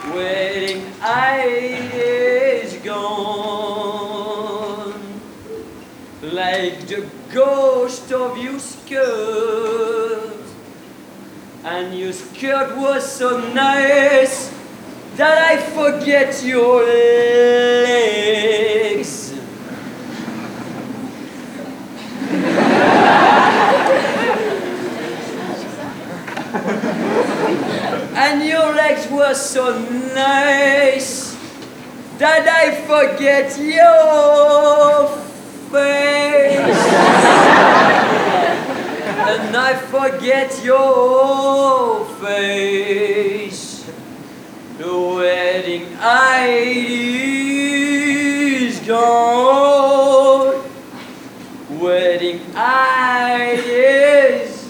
wedding night is gone, like the ghost of your skirt. And your skirt was so nice that I forget your legs. And your legs were so nice that I forget your face. And I forget your face. The wedding night is gone. Wedding night is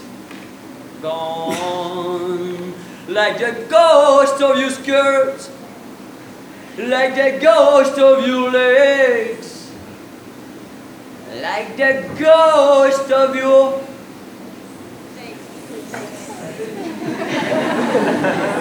gone. Like the ghost of your skirt, like the ghost of your legs, like the ghost of your